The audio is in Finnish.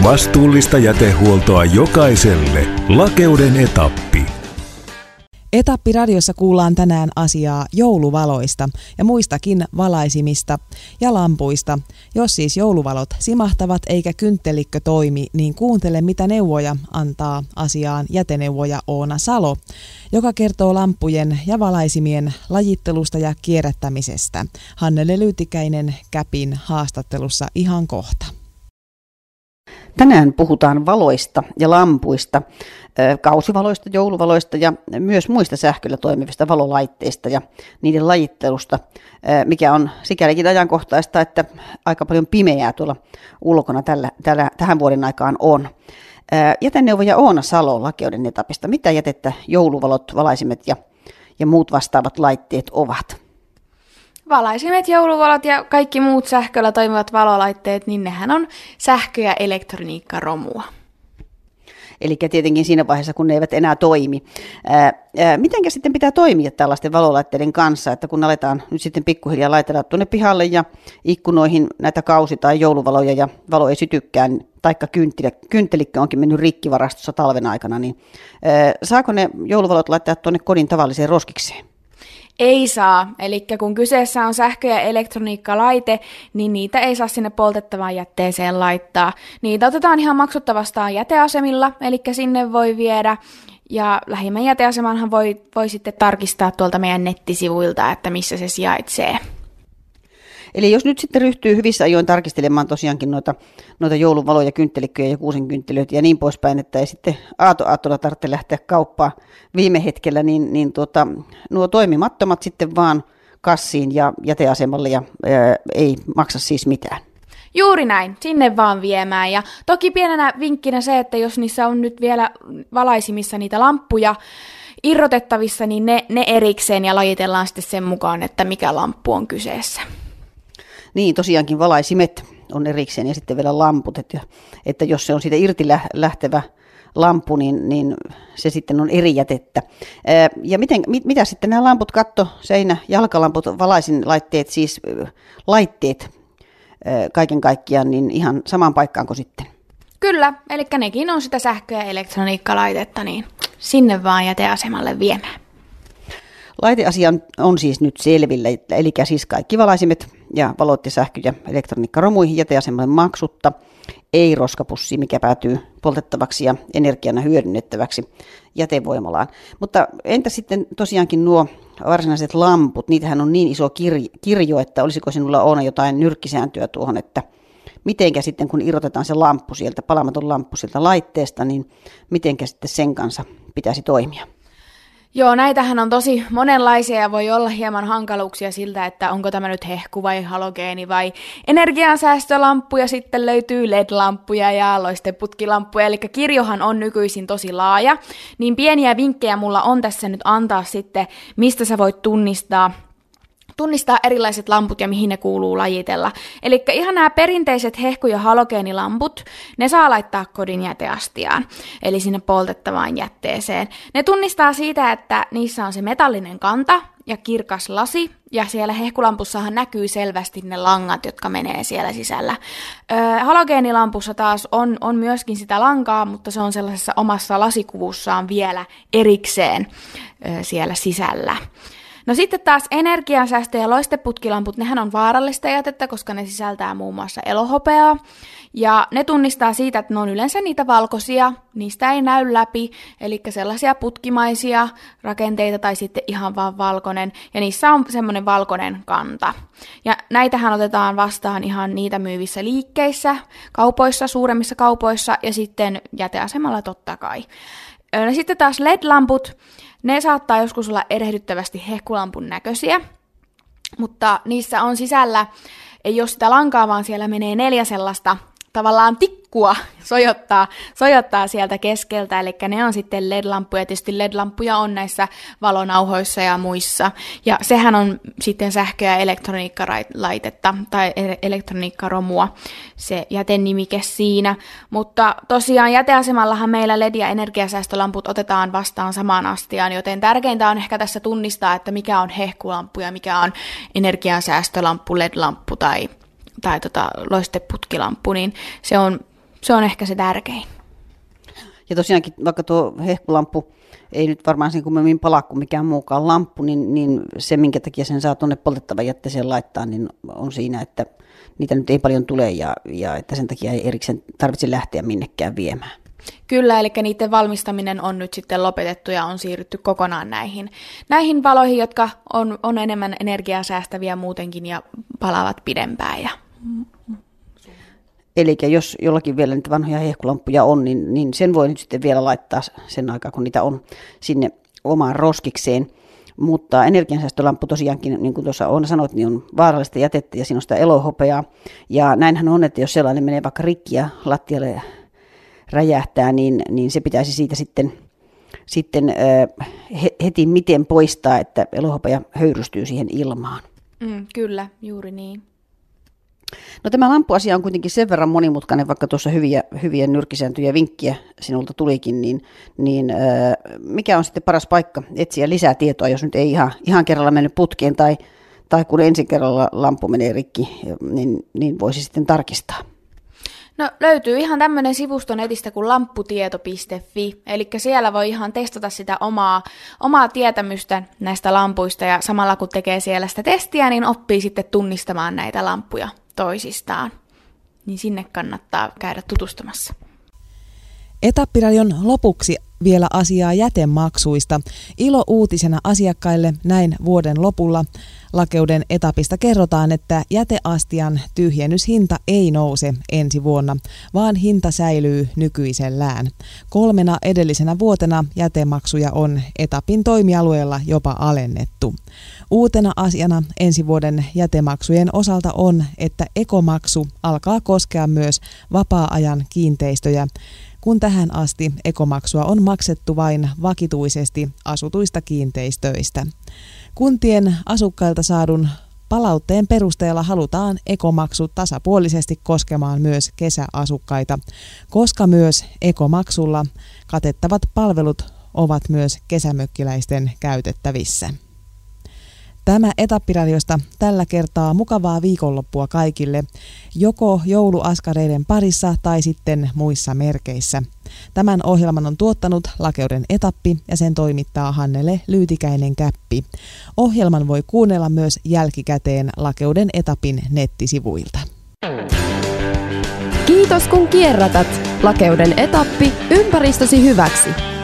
Vastuullista jätehuoltoa jokaiselle. Lakeuden etappi. Etappiradiossa kuullaan tänään asiaa jouluvaloista ja muistakin valaisimista ja lampuista. Jos siis jouluvalot simahtavat eikä kynttelikkö toimi, niin kuuntele mitä neuvoja antaa asiaan jäteneuvoja Oona Salo, joka kertoo lampujen ja valaisimien lajittelusta ja kierrättämisestä. Hannele Lyytikäinen Käpin haastattelussa ihan kohta. Tänään puhutaan valoista ja lampuista, kausivaloista, jouluvaloista ja myös muista sähköllä toimivista valolaitteista ja niiden lajittelusta, mikä on sikälikin ajankohtaista, että aika paljon pimeää tuolla ulkona tähän vuoden aikaan on. Jäteneuvoja Oona Salo Lakeuden etapista. Mitä jätettä jouluvalot, valaisimet ja muut vastaavat laitteet ovat? Valaisimet, jouluvalot ja kaikki muut sähköllä toimivat valolaitteet, niin nehän on sähkö- ja elektroniikkaromua. Eli tietenkin siinä vaiheessa, kun ne eivät enää toimi. Mitenkä sitten pitää toimia tällaisten valolaitteiden kanssa, että kun aletaan nyt sitten pikkuhiljaa laitella tuonne pihalle ja ikkunoihin näitä kausi- tai jouluvaloja ja valo ei sytykään, taikka kynttelikkö onkin mennyt rikkivarastossa talven aikana, niin saako ne jouluvalot laittaa tuonne kodin tavalliseen roskikseen? Ei saa, eli kun kyseessä on sähkö- ja elektroniikkalaite, niin niitä ei saa sinne poltettavaan jätteeseen laittaa. Niitä otetaan ihan maksutta vastaan jäteasemilla, eli sinne voi viedä, ja lähimmän jäteasemanhan voi sitten tarkistaa tuolta meidän nettisivuilta, että missä se sijaitsee. Eli jos nyt sitten ryhtyy hyvissä ajoin tarkistelemaan tosiaankin noita jouluvaloja, kynttelikköjä ja kuusenkynttilöitä ja niin poispäin, että ei sitten aattona tarvitse lähteä kauppaan viime hetkellä, niin nuo toimimattomat sitten vaan kassiin ja jäteasemalle ja ei maksa siis mitään. Juuri näin, sinne vaan viemään. Ja toki pienenä vinkkinä se, että jos niissä on nyt vielä valaisimissa niitä lamppuja irrotettavissa, niin ne erikseen ja lajitellaan sitten sen mukaan, että mikä lamppu on kyseessä. Niin, tosiaankin valaisimet on erikseen ja sitten vielä lamput, että jos se on siitä irti lähtevä lampu, niin se sitten on eri jätettä. Ja mitä sitten nämä lamput, katto, seinä, jalkalamput, valaisinlaitteet, siis laitteet kaiken kaikkiaan, niin ihan samaan paikkaanko sitten? Kyllä, eli nekin on sitä sähkö- ja elektroniikkalaitetta, niin sinne vaan jäteasemalle viemään. Laiteasia on siis nyt selvillä, eli siis kaikki valaisimet ja valot ja sähkö- ja elektroniikkaromuihin jäteasemalle maksutta, ei roskapussi, mikä päätyy poltettavaksi ja energiana hyödynnettäväksi jätevoimalaan. Mutta entä sitten tosiaankin nuo varsinaiset lamput, niitähän on niin iso kirjo, että olisiko sinulla Oona jotain nyrkkisääntöä tuohon, että mitenkä sitten kun irrotetaan se lamppu sieltä, palamaton lamppu sieltä laitteesta, niin mitenkä sitten sen kanssa pitäisi toimia? Joo, näitähän on tosi monenlaisia ja voi olla hieman hankaluuksia siltä, että onko tämä nyt hehku vai halogeeni vai energiansäästölamppuja, sitten löytyy LED-lamppuja ja loisteputkilamppuja, eli kirjohan on nykyisin tosi laaja, niin pieniä vinkkejä mulla on tässä nyt antaa sitten, mistä sä voit tunnistaa erilaiset lamput ja mihin ne kuuluu lajitella. Eli ihan nämä perinteiset hehku- ja halogeenilamput, ne saa laittaa kodin jäteastiaan, eli sinne poltettavaan jätteeseen. Ne tunnistaa siitä, että niissä on se metallinen kanta ja kirkas lasi, ja siellä hehkulampussahan näkyy selvästi ne langat, jotka menee siellä sisällä. Halogeenilampussa taas on myöskin sitä lankaa, mutta se on sellaisessa omassa lasikuvussaan vielä erikseen siellä sisällä. No sitten taas energiansäästö- ja loisteputkilamput, nehän on vaarallista jätettä, koska ne sisältää muun muassa elohopeaa. Ja ne tunnistaa siitä, että ne on yleensä niitä valkoisia, niistä ei näy läpi, eli sellaisia putkimaisia rakenteita tai sitten ihan vaan valkoinen. Ja niissä on semmoinen valkoinen kanta. Ja näitähän otetaan vastaan ihan niitä myyvissä liikkeissä, kaupoissa, suuremmissa kaupoissa ja sitten jäteasemalla totta kai. No sitten taas LED-lamput. Ne saattaa joskus olla erehdyttävästi hehkulampun näköisiä, mutta niissä on sisällä, ei ole sitä lankaa, vaan siellä menee 4 sellaista tavallaan tikkua sojottaa sieltä keskeltä, eli ne on sitten LED-lamppuja. Tietysti LED-lamppuja on näissä valonauhoissa ja muissa, ja sehän on sitten sähkö- ja elektroniikkalaitetta tai elektroniikkaromua, se jätenimike siinä, mutta tosiaan jäteasemallahan meillä LED- ja energiasäästölamput otetaan vastaan samaan astiaan, joten tärkeintä on ehkä tässä tunnistaa, että mikä on hehkulamppu ja mikä on energiansäästölamppu, LED-lamppu tai loisteputkilamppu, niin Se on ehkä se tärkein. Ja tosiaankin, vaikka tuo hehkulamppu ei nyt varmaan sen kummemmin palaa kuin mikään muukaan lamppu, niin se, minkä takia sen saa tuonne poltettavan jätteeseen laittaa, niin on siinä, että niitä nyt ei paljon tule ja että sen takia ei erikseen tarvitse lähteä minnekään viemään. Kyllä, eli niiden valmistaminen on nyt sitten lopetettu ja on siirrytty kokonaan näihin valoihin, jotka on enemmän energiaa säästäviä muutenkin ja palaavat pidempään. Eli jos jollakin vielä niitä vanhoja hehkulampuja on, niin sen voi nyt sitten vielä laittaa sen aikaa, kun niitä on sinne omaan roskikseen. Mutta energiansäästölamppu tosiaankin, niin kuin tuossa Oona sanoit, niin on vaarallista jätettä ja siinä on sitä elohopeaa. Ja näinhän on, että jos sellainen menee vaikka rikki ja lattialle räjähtää, niin se pitäisi siitä sitten heti miten poistaa, että elohopea höyrystyy siihen ilmaan. Kyllä, juuri niin. No tämä lamppuasia on kuitenkin sen verran monimutkainen, vaikka tuossa hyviä nyrkkisääntöjä vinkkiä sinulta tulikin, niin mikä on sitten paras paikka etsiä lisää tietoa, jos nyt ei ihan kerralla mennyt putkeen tai kun ensi kerralla lamppu menee rikki, niin voisi sitten tarkistaa. No löytyy ihan tämmöinen sivusto netistä kuin lampputieto.fi, eli siellä voi ihan testata sitä omaa tietämystä näistä lampuista ja samalla kun tekee siellä sitä testiä, niin oppii sitten tunnistamaan näitä lamppuja toisistaan. Niin sinne kannattaa käydä tutustumassa. Etappiradion lopuksi vielä asiaa jätemaksuista. Ilo-uutisena asiakkaille näin vuoden lopulla Lakeuden etapista kerrotaan, että jäteastian tyhjennyshinta ei nouse ensi vuonna, vaan hinta säilyy nykyisellään. 3 edellisenä vuotena jätemaksuja on etapin toimialueella jopa alennettu. Uutena asiana ensi vuoden jätemaksujen osalta on, että ekomaksu alkaa koskea myös vapaa-ajan kiinteistöjä, kun tähän asti ekomaksua on maksettu vain vakituisesti asutuista kiinteistöistä. Kuntien asukkailta saadun palautteen perusteella halutaan ekomaksu tasapuolisesti koskemaan myös kesäasukkaita, koska myös ekomaksulla katettavat palvelut ovat myös kesämökkiläisten käytettävissä. Tämä Etappiradiosta tällä kertaa mukavaa viikonloppua kaikille, joko jouluaskareiden parissa tai sitten muissa merkeissä. Tämän ohjelman on tuottanut Lakeuden etappi ja sen toimittaa Hannele Lyytikäinen-Käppi. Ohjelman voi kuunnella myös jälkikäteen Lakeuden etapin nettisivuilta. Kiitos kun kierrätät. Lakeuden etappi ympäristösi hyväksi.